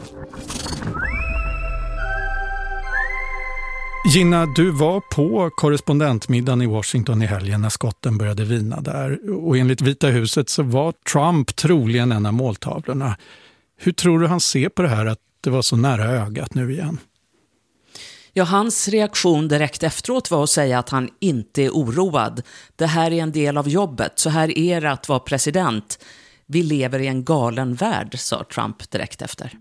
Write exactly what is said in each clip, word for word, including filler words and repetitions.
Gina, du var på korrespondentmiddagen i Washington i helgen när skotten började vina där. Och enligt Vita huset så var Trump troligen en av måltavlorna. Hur tror du han ser på det här att det var så nära ögat nu igen? Ja, hans reaktion direkt efteråt var att säga att han inte är oroad. Det här är en del av jobbet. Så här är det att vara president. Vi lever i en galen värld, sa Trump direkt efter.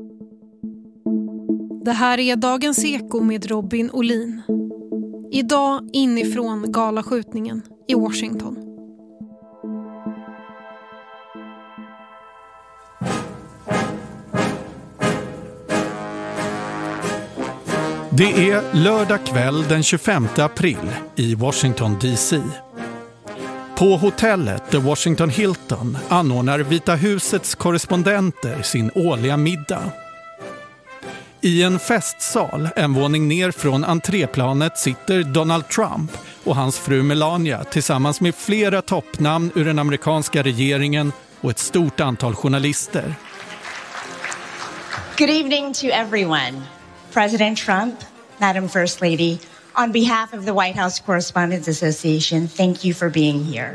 Det här är Dagens Eko med Robin Olin. Idag inifrån galaskjutningen i Washington. Det är lördag kväll den tjugofemte april i Washington D C. På hotellet The Washington Hilton anordnar Vita husets korrespondenter sin årliga middag. I en festsal, en våning ner från entréplanet, sitter Donald Trump och hans fru Melania tillsammans med flera toppnamn ur den amerikanska regeringen och ett stort antal journalister. Good evening to everyone. President Trump, Madam First Lady, on behalf of the White House Correspondents Association, thank you for being here.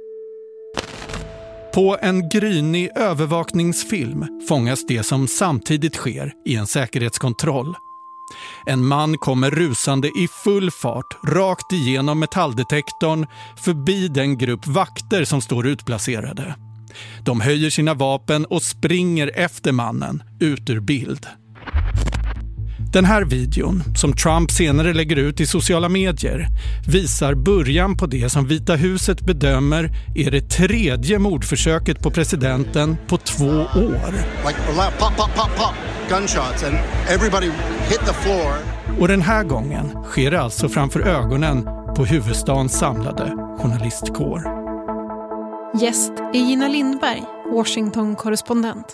På en grynig övervakningsfilm fångas det som samtidigt sker i en säkerhetskontroll. En man kommer rusande i full fart rakt igenom metalldetektorn förbi den grupp vakter som står utplacerade. De höjer sina vapen och springer efter mannen ut ur bild. Den här videon, som Trump senare lägger ut i sociala medier, visar början på det som Vita huset bedömer är det tredje mordförsöket på presidenten på två år. Like, pop, pop, pop, pop. Gunshots and everybody hit the floor. Och den här gången sker det alltså framför ögonen på huvudstadens samlade journalistkår. Gäst är Gina Lindberg, Washington-korrespondent.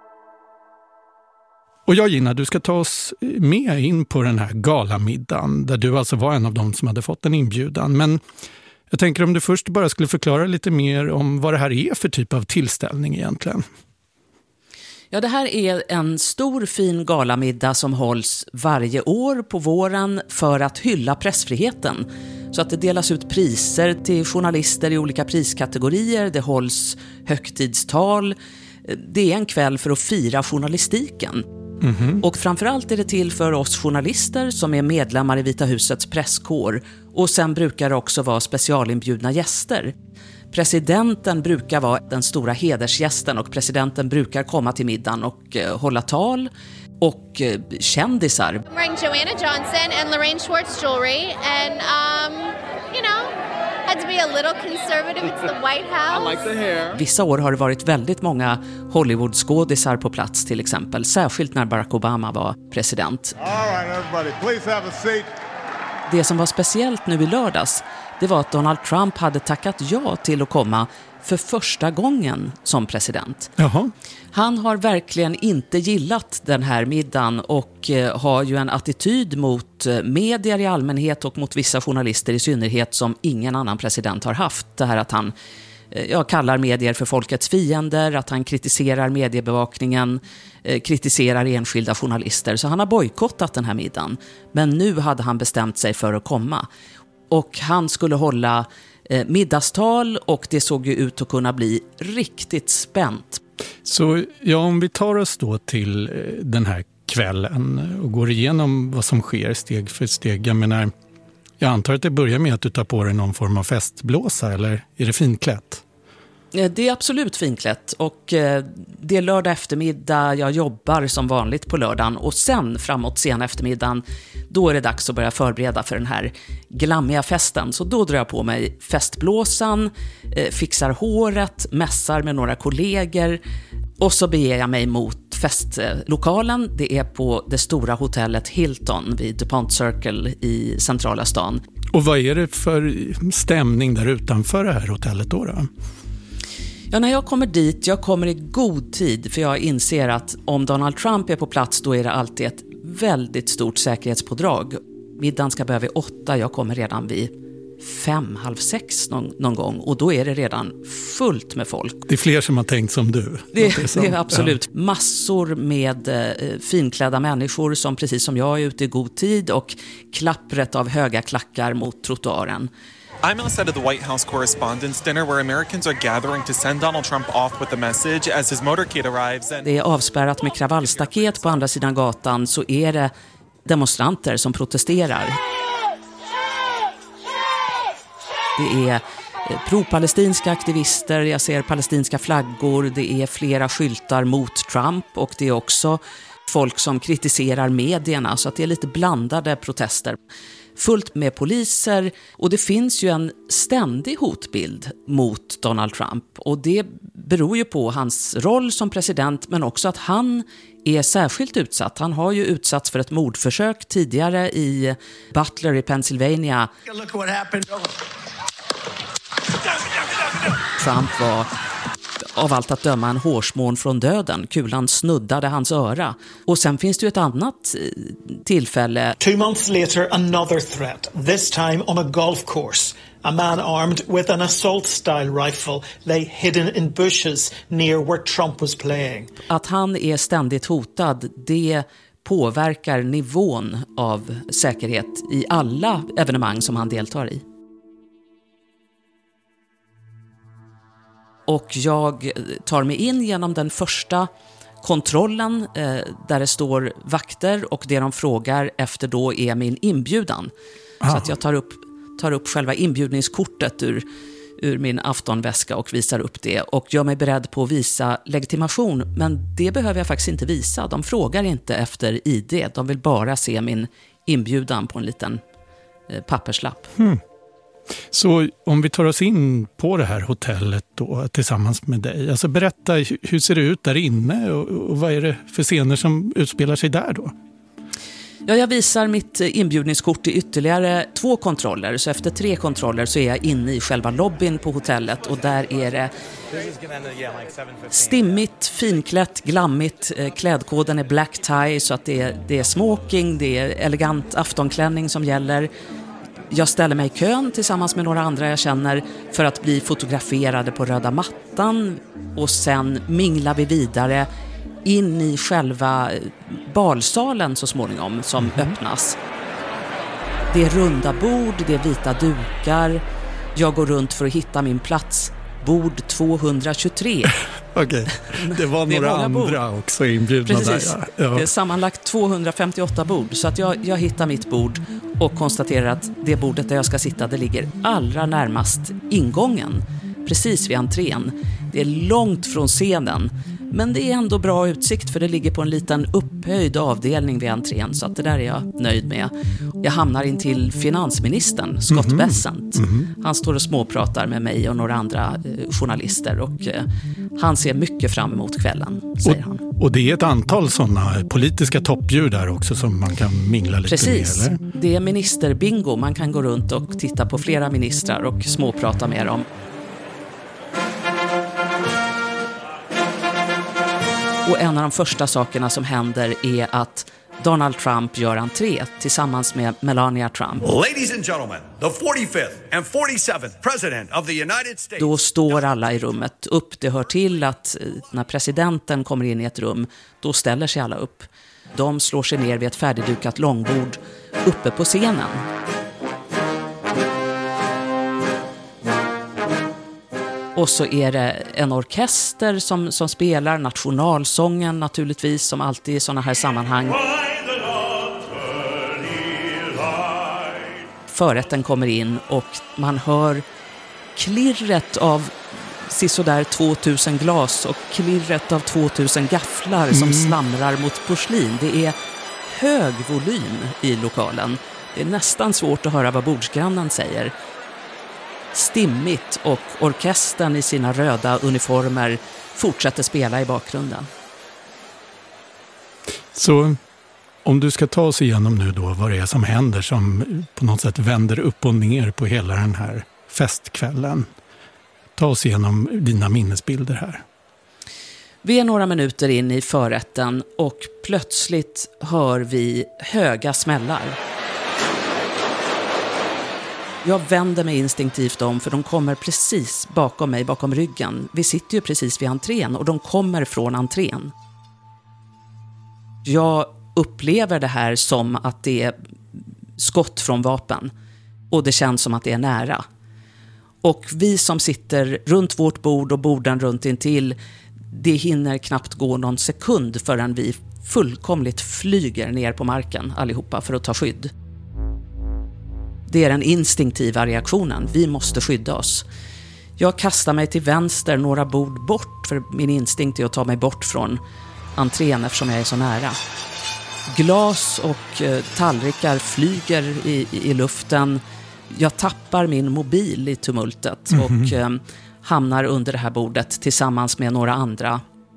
Och jag, Gina, du ska ta oss med in på den här galamiddagen där du alltså var en av dem som hade fått en inbjudan. Men jag tänker om du först bara skulle förklara lite mer om vad det här är för typ av tillställning egentligen. Ja, det här är en stor fin galamiddag som hålls varje år på våren för att hylla pressfriheten. Så att det delas ut priser till journalister i olika priskategorier, det hålls högtidstal. Det är en kväll för att fira journalistiken. Mm-hmm. Och framförallt är det till för oss journalister som är medlemmar i Vita husets presskår. Och sen brukar det också vara specialinbjudna gäster. Presidenten brukar vara den stora hedersgästen och presidenten brukar komma till middagen och uh, hålla tal. Och uh, kändisar. I'm wearing Joanna Johnson and Lorraine Schwartz jewelry and um, you know, had to be a little conservative. It's the White House. I like the hair. Vissa år har det varit väldigt många Hollywood-skådisar på plats till exempel. Särskilt när Barack Obama var president. All right, everybody, please have a seat. Det som var speciellt nu i lördags, det var att Donald Trump hade tackat ja till att komma för första gången som president. Jaha. Han har verkligen inte gillat den här middagen och eh, har ju en attityd mot eh, medier i allmänhet och mot vissa journalister i synnerhet som ingen annan president har haft. Det här att han eh, ja, kallar medier för folkets fiender, att han kritiserar mediebevakningen, eh, kritiserar enskilda journalister. Så han har bojkottat den här middagen. Men nu hade han bestämt sig för att komma. Och han skulle hålla eh, middagstal och det såg ju ut att kunna bli riktigt spänt. Så ja, om vi tar oss då till den här kvällen och går igenom vad som sker steg för steg. Jag menar, jag antar att det börjar med att du tar på dig någon form av festblåsa, eller är det finklätt? Det är absolut finklätt och det är lördag eftermiddag, jag jobbar som vanligt på lördagen och sen framåt sen eftermiddagen då är det dags att börja förbereda för den här glammiga festen. Så då drar jag på mig festblåsan, fixar håret, mässar med några kollegor och så beger jag mig mot festlokalen. Det är på det stora hotellet Hilton vid DuPont Circle i centrala stan. Och vad är det för stämning där utanför det här hotellet då då? Ja, när jag kommer dit, jag kommer i god tid för jag inser att om Donald Trump är på plats då är det alltid ett väldigt stort säkerhetspådrag. Middagen ska börja vid åtta, jag kommer redan vid fem, halv sex någon, någon gång. Och då är det redan fullt med folk. Det är fler som har tänkt som du. Det, det, det är absolut ja. massor med eh, finklädda människor som precis som jag är ute i god tid och klappret av höga klackar mot trottoaren. I'm outside of the White House Correspondents' Dinner where Americans are gathering to send Donald Trump off with a message as his motorcade arrives. And... Det är avspärrat med kravallstaket. På andra sidan gatan så är det demonstranter som protesterar. Det är pro-palestinska aktivister, jag ser palestinska flaggor, det är flera skyltar mot Trump och det är också folk som kritiserar medierna, så att det är lite blandade protester. Fullt med poliser, och det finns ju en ständig hotbild mot Donald Trump, och det beror ju på hans roll som president, men också att han är särskilt utsatt. Han har ju utsatts för ett mordförsök tidigare i Butler i Pennsylvania. Look what happened. Trump var av allt att döma en hårsmån från döden. Kulan snuddade hans öra. Och sen finns det ju ett annat tillfälle. Two months later, another threat. This time on a golf course. A man armed with an assault-style rifle lay hidden in bushes near where Trump was playing. Att han är ständigt hotad, det påverkar nivån av säkerhet i alla evenemang som han deltar i. Och jag tar mig in genom den första kontrollen eh, där det står vakter, och det de frågar efter då är min inbjudan. Ah. Så att jag tar upp, tar upp själva inbjudningskortet ur, ur min aftonväska och visar upp det. Och gör mig beredd på att visa legitimation, men det behöver jag faktiskt inte visa. De frågar inte efter I D, de vill bara se min inbjudan på en liten eh, papperslapp. Hmm. Så om vi tar oss in på det här hotellet då tillsammans med dig. Alltså berätta, hur ser det ut där inne och, och vad är det för scener som utspelar sig där då? Ja, jag visar mitt inbjudningskort i ytterligare två kontroller. Så efter tre kontroller så är jag inne i själva lobbyn på hotellet, och där är det stimmigt, finklätt, glammigt. Klädkoden är black tie, så att det är, det är smoking, det är elegant aftonklänning som gäller. Jag ställer mig i kön tillsammans med några andra jag känner för att bli fotograferade på röda mattan, och sen minglar vi vidare in i själva balsalen så småningom som mm. öppnas. Det är runda bord, det är vita dukar. Jag går runt för att hitta min plats. Bord tvåhundratjugotre. Okej, det var några det andra bord. Också inbjudna. Precis. Där. Ja. Det är sammanlagt tvåhundrafemtioåtta bord. Så att jag, jag hittar mitt bord och konstaterar att det bordet där jag ska sitta, det ligger allra närmast ingången. Precis vid entrén. Det är långt från scenen. Men det är ändå bra utsikt, för det ligger på en liten upphöjd avdelning vid entrén, så att det där är jag nöjd med. Jag hamnar in till finansministern, Scott mm-hmm. Bessent. Mm-hmm. Han står och småpratar med mig och några andra eh, journalister, och eh, han ser mycket fram emot kvällen, säger och, han. Och det är ett antal sådana politiska toppdjur där också som man kan mingla lite Precis. med, eller? Det är ministerbingo. Man kan gå runt och titta på flera ministrar och småprata med dem. Och en av de första sakerna som händer är att Donald Trump gör entré tillsammans med Melania Trump. Ladies and gentlemen, the forty-fifth and forty-seventh president of the United States. Då står alla i rummet upp. Det hör till att när presidenten kommer in i ett rum, då ställer sig alla upp. De slår sig ner vid ett färdigdukat långbord uppe på scenen. Och så är det en orkester som, som spelar nationalsången naturligtvis, som alltid i sådana här sammanhang. Förrätten kommer in och man hör klirret av sisådär tvåtusen glas och klirret av tvåtusen gafflar mm. som slamrar mot porslin. Det är hög volym i lokalen. Det är nästan svårt att höra vad bordsgrannen säger. Stimmigt, och orkestern i sina röda uniformer fortsätter spela i bakgrunden. Så om du ska ta oss igenom nu då vad det är som händer som på något sätt vänder upp och ner på hela den här festkvällen. Ta oss igenom dina minnesbilder här. Vi är några minuter in i förrätten och plötsligt hör vi höga smällar. Jag vänder mig instinktivt om, för de kommer precis bakom mig, bakom ryggen. Vi sitter ju precis vid entrén och de kommer från entrén. Jag upplever det här som att det är skott från vapen och det känns som att det är nära. Och vi som sitter runt vårt bord och borden runt intill, det hinner knappt gå någon sekund förrän vi fullkomligt flyger ner på marken allihopa för att ta skydd. Det är den instinktiva reaktionen. Vi måste skydda oss. Jag kastar mig till vänster några bord bort, för min instinkt är att ta mig bort från entrén eftersom jag är så nära. Glas och eh, tallrikar flyger i, i luften. Jag tappar min mobil i tumultet mm-hmm. och eh, hamnar under det här bordet tillsammans med några andra.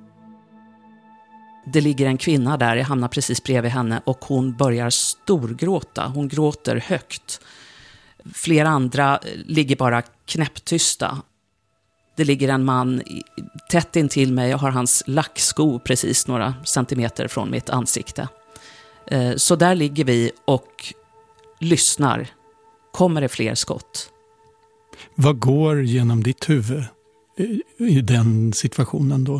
Det ligger en kvinna där, jag hamnar precis bredvid henne och hon börjar storgråta. Hon gråter högt. Flera andra ligger bara knäpptysta. Det ligger en man tätt intill mig. Jag har hans lacksko precis några centimeter från mitt ansikte. Så där ligger vi och lyssnar. Kommer det fler skott? Vad går genom ditt huvud i den situationen då?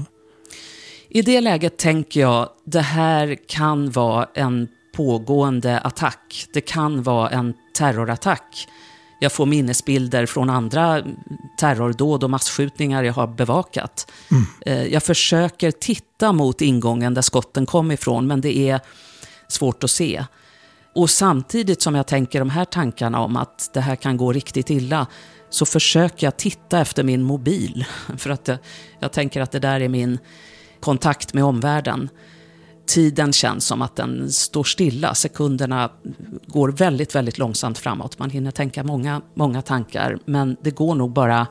I det läget tänker jag, det här kan vara en pågående attack. Det kan vara en terrorattack. Jag får minnesbilder från andra terrordåd och massskjutningar jag har bevakat. Mm. Jag försöker titta mot ingången där skotten kom ifrån, men det är svårt att se. Och samtidigt som jag tänker de här tankarna om att det här kan gå riktigt illa, så försöker jag titta efter min mobil. För att jag, jag tänker att det där är min kontakt med omvärlden. Tiden känns som att den står stilla. Sekunderna går väldigt, väldigt långsamt framåt. Man hinner tänka många, många tankar. Men det går nog bara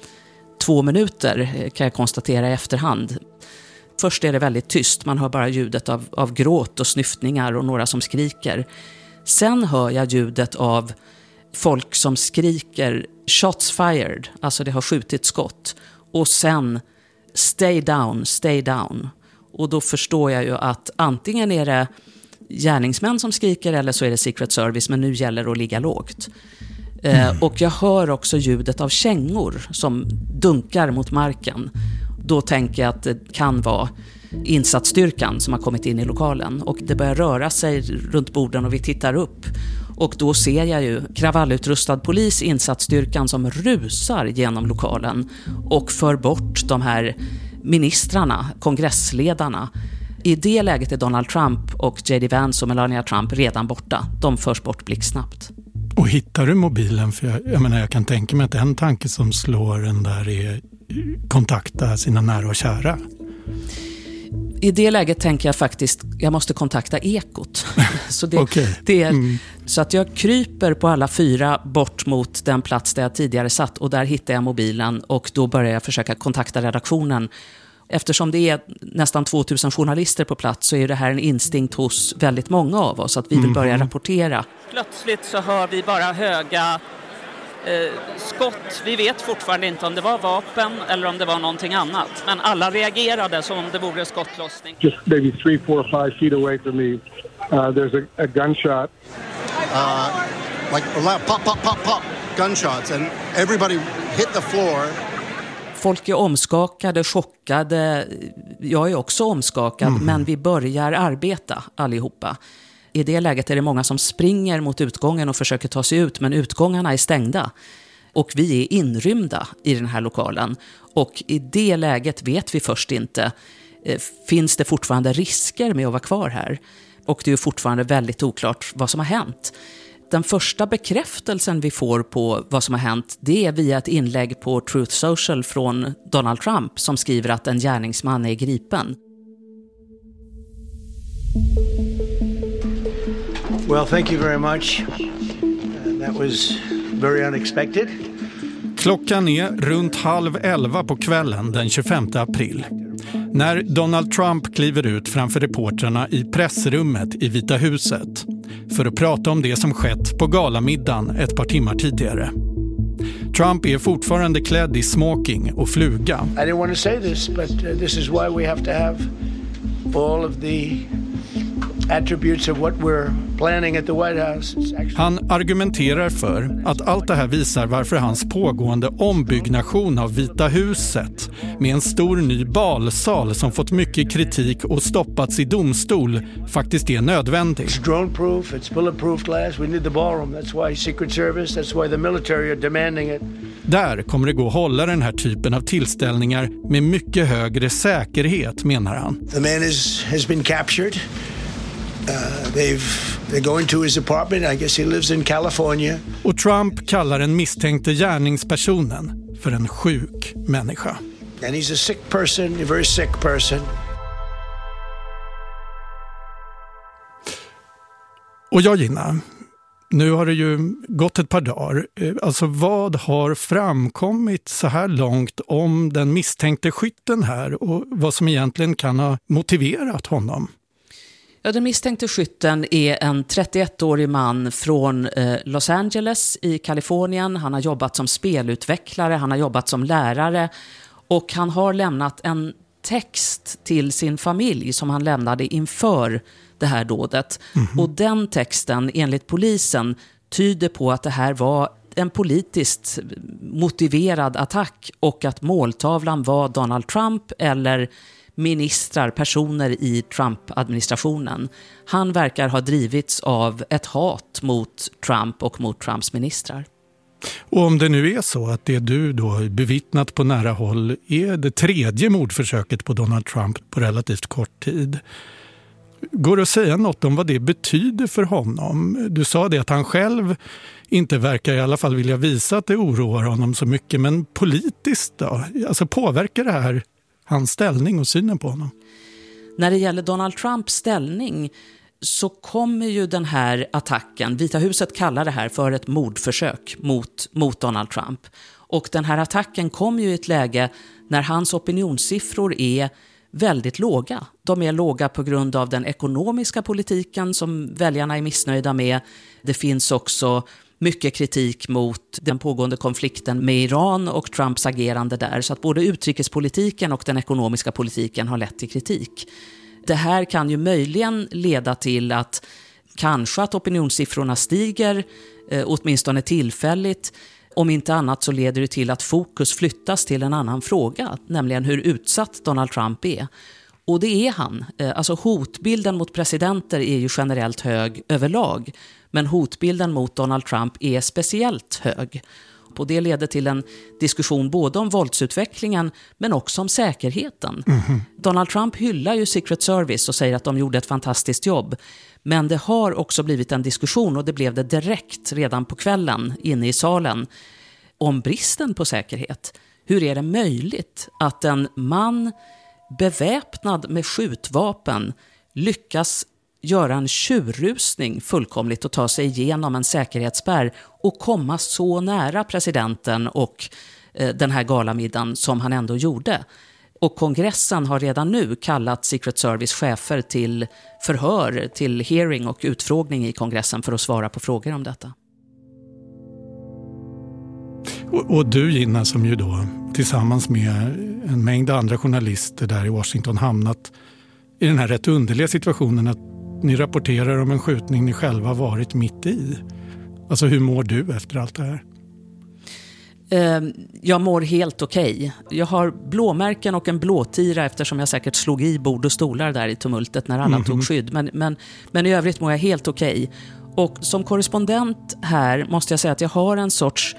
två minuter, kan jag konstatera i efterhand. Först är det väldigt tyst. Man hör bara ljudet av, av gråt och snyftningar och några som skriker. Sen hör jag ljudet av folk som skriker shots fired. Alltså det har skjutit skott. Och sen stay down, stay down. Och då förstår jag ju att antingen är det gärningsmän som skriker eller så är det Secret Service, men nu gäller det att ligga lågt. Mm. Eh, och jag hör också ljudet av kängor som dunkar mot marken. Då tänker jag att det kan vara insatsstyrkan som har kommit in i lokalen. Och det börjar röra sig runt borden och vi tittar upp. Och då ser jag ju kravallutrustad polis, insatsstyrkan som rusar genom lokalen och för bort de här ministrarna, kongressledarna. I det läget är Donald Trump och J D Vance och Melania Trump redan borta. De förs bort blixtsnabbt. Och hittar du mobilen? För jag, jag menar, jag kan tänka mig att en tanke som slår en där är kontakta sina nära och kära. I det läget tänker jag faktiskt, jag måste kontakta Ekot. Så, det, okay. det är, mm. så att jag kryper på alla fyra bort mot den plats där jag tidigare satt. Och där hittar jag mobilen och då börjar jag försöka kontakta redaktionen. Eftersom det är nästan tvåtusen journalister på plats så är det här en instinkt hos väldigt många av oss att vi vill börja rapportera. Plötsligt så hör vi bara höga eh, skott. Vi vet fortfarande inte om det var vapen eller om det var någonting annat. Men alla reagerade som om det vore skottlossning. Just maybe three, four, five feet away from me, uh, there's a, a gunshot. Uh, like pop, pop, pop, pop, gunshots, and everybody hit the floor. Folk är omskakade, chockade. Jag är också omskakad, mm. men vi börjar arbeta allihopa. I det läget är det många som springer mot utgången och försöker ta sig ut, men utgångarna är stängda. Och vi är inrymda i den här lokalen. Och i det läget vet vi först inte, finns det fortfarande risker med att vara kvar här? Och det är ju fortfarande väldigt oklart vad som har hänt. Den första bekräftelsen vi får på vad som har hänt, det är via ett inlägg på Truth Social från Donald Trump som skriver att en gärningsman är gripen. Well, thank you very much. Uh, that was very unexpected. Klockan är runt halv elva på kvällen den tjugofemte april. När Donald Trump kliver ut framför reportrarna i pressrummet i Vita huset för att prata om det som skett på galamiddagen ett par timmar tidigare. Trump är fortfarande klädd i smoking och fluga. I didn't want to say this, but uh, this is why we have to have all of the attributes of what we're planning at the White House. Actually... Han argumenterar för att allt det här visar varför hans pågående ombyggnation av Vita huset med en stor ny balsal som fått mycket kritik och stoppats i domstol faktiskt är nödvändig. It's drone-proof, it's bulletproof glass. We need the ballroom. That's why Secret Service, that's why the military are demanding it. Där kommer det gå att hålla den här typen av tillställningar med mycket högre säkerhet, menar han. The man is, has been captured. Uh, they've, they're going to his apartment. I guess he lives in California. Och Trump kallar den misstänkte gärningspersonen för en sjuk människa. And he's a sick person, a very sick person. Och jag, Gina, nu har det ju gått ett par dagar. Alltså vad har framkommit så här långt om den misstänkte skytten här och vad som egentligen kan ha motiverat honom? Ja, den misstänkte skytten är en trettioettårig man från eh, Los Angeles i Kalifornien. Han har jobbat som spelutvecklare, han har jobbat som lärare och han har lämnat en text till sin familj som han lämnade inför det här dådet. Mm-hmm. Och den texten, enligt polisen, tyder på att det här var en politiskt motiverad attack och att måltavlan var Donald Trump eller ministrar, personer i Trump-administrationen. Han verkar ha drivits av ett hat mot Trump och mot Trumps ministrar. Och om det nu är så att det du då bevittnat på nära håll är det tredje mordförsöket på Donald Trump på relativt kort tid, går det att säga något om vad det betyder för honom? Du sa det att han själv inte verkar i alla fall vilja visa att det oroar honom så mycket, men politiskt då? Alltså påverkar det här hans ställning och synen på honom? När det gäller Donald Trumps ställning så kommer ju den här attacken, Vita huset kallar det här för ett mordförsök mot, mot Donald Trump. Och den här attacken kommer ju i ett läge när hans opinionssiffror är väldigt låga. De är låga på grund av den ekonomiska politiken som väljarna är missnöjda med. Det finns också mycket kritik mot den pågående konflikten med Iran och Trumps agerande där. Så att både utrikespolitiken och den ekonomiska politiken har lett till kritik. Det här kan ju möjligen leda till att kanske att opinionssiffrorna stiger, eh, åtminstone tillfälligt. Om inte annat så leder det till att fokus flyttas till en annan fråga, nämligen hur utsatt Donald Trump är. Och det är han. Alltså hotbilden mot presidenter är ju generellt hög överlag, men hotbilden mot Donald Trump är speciellt hög. Och det leder till en diskussion både om våldsutvecklingen men också om säkerheten. Mm-hmm. Donald Trump hyllar ju Secret Service och säger att de gjorde ett fantastiskt jobb. Men det har också blivit en diskussion, och det blev det direkt redan på kvällen inne i salen, om bristen på säkerhet. Hur är det möjligt att en man beväpnad med skjutvapen lyckas göra en tjurrusning fullkomligt och ta sig igenom en säkerhetsspärr och komma så nära presidenten och eh, den här galamiddagen som han ändå gjorde? Och kongressen har redan nu kallat Secret Service chefer till förhör, till hearing och utfrågning i kongressen för att svara på frågor om detta. Och, och du, Gina, som ju då tillsammans med en mängd andra journalister där i Washington hamnat i den här rätt underliga situationen att ni rapporterar om en skjutning ni själva varit mitt i. Alltså hur mår du efter allt det här? Jag mår helt okej. Jag har blåmärken och en blåtira eftersom jag säkert slog i bord och stolar där i tumultet när alla mm-hmm. tog skydd. Men, men, men i övrigt mår jag helt okej. Och som korrespondent här måste jag säga att jag har en sorts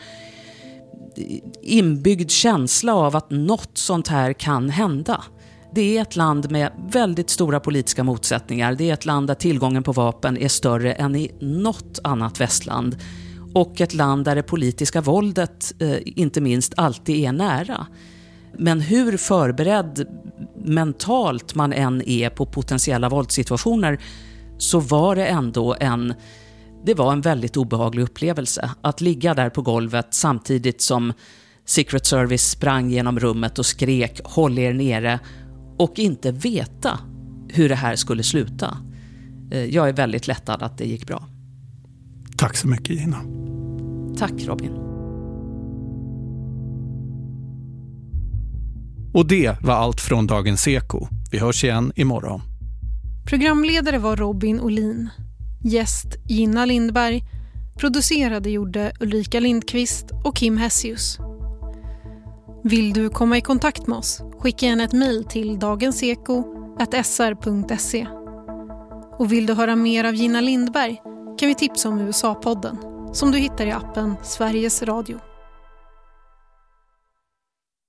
inbyggd känsla av att något sånt här kan hända. Det är ett land med väldigt stora politiska motsättningar. Det är ett land där tillgången på vapen är större än i något annat västland. Och ett land där det politiska våldet, eh, inte minst, alltid är nära. Men hur förberedd mentalt man än är på potentiella våldssituationer, så var det ändå en, det var en väldigt obehaglig upplevelse. Att ligga där på golvet samtidigt som Secret Service sprang genom rummet och skrek "håll er nere", och inte veta hur det här skulle sluta. Eh, jag är väldigt lättad att det gick bra. Tack så mycket, Gina. Tack, Robin. Och det var allt från Dagens Eko. Vi hörs igen imorgon. Programledare var Robin Olin. Gäst Gina Lindberg. Producerade gjorde Ulrika Lindqvist och Kim Hessius. Vill du komma i kontakt med oss? Skicka gärna ett mejl till dagenseko at s r punkt se. Och vill du höra mer av Gina Lindberg kan vi tipsa om U S A-podden som du hittar i appen Sveriges Radio.